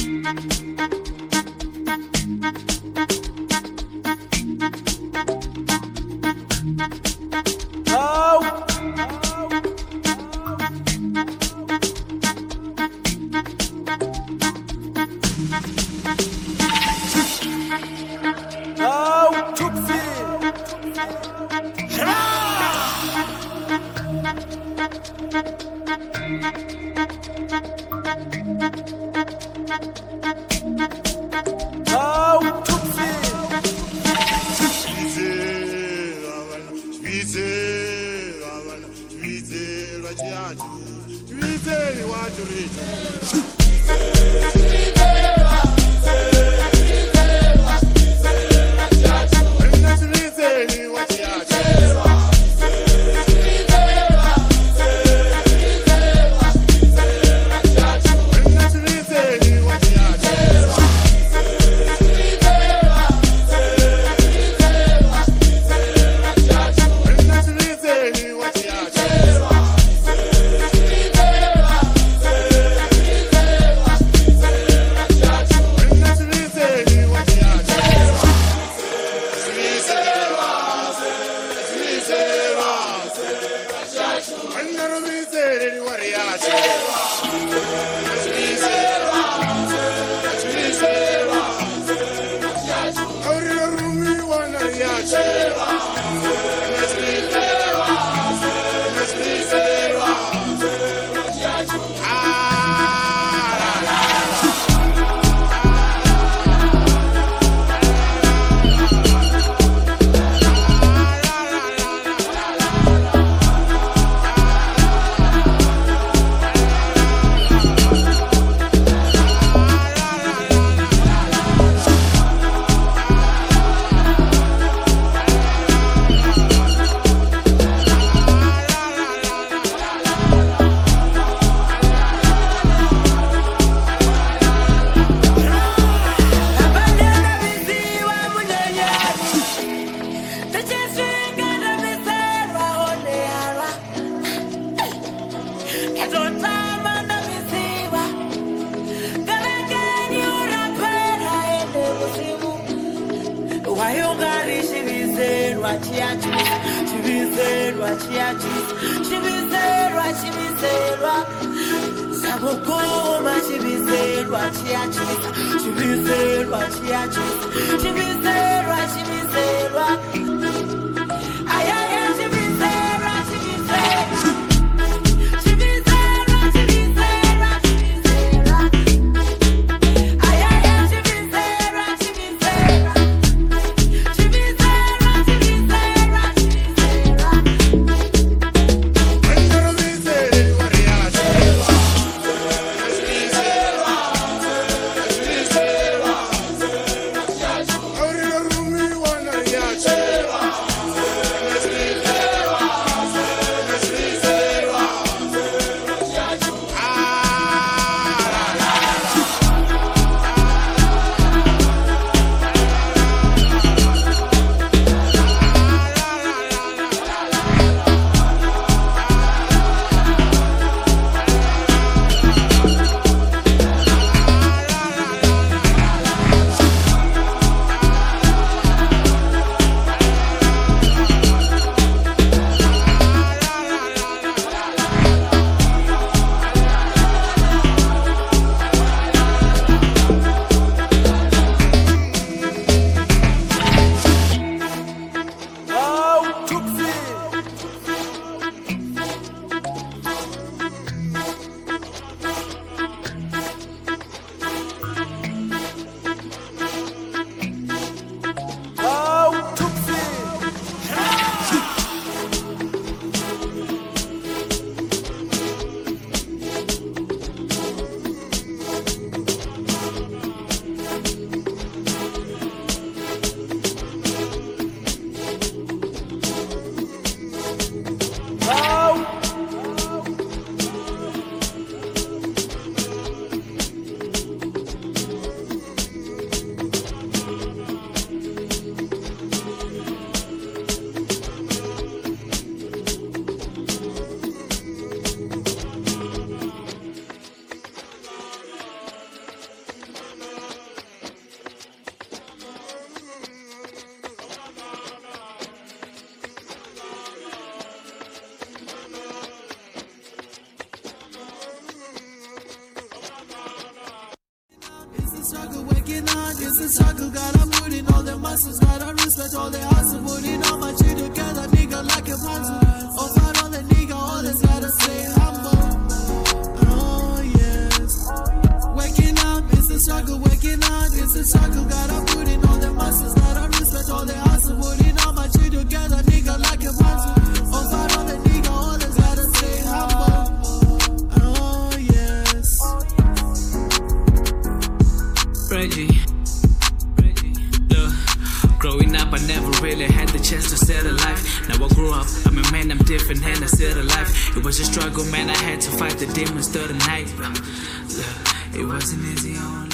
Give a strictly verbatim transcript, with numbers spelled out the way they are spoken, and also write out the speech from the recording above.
Chewa struggle, waking up, it's a struggle. Gotta put in all the muscles, gotta respect all the hustle. Putting all my shit together, nigga, like a puzzle. Oh, God, all the nigga, always gotta stay humble. Oh, yes. Waking up, it's a struggle, waking up, it's a struggle. Gotta put in all the muscles, gotta respect all the hustle. Putting all my shit together, nigga, like a puzzle. Oh, God, all the nigga, always gotta stay humble. Oh, yes. Reggie, look, growing up I never really had the chance to settle life. Now I grew up, I'm a man, I'm different and I settle life. It was a struggle, man, I had to fight the demons through the night. Look, it wasn't easy on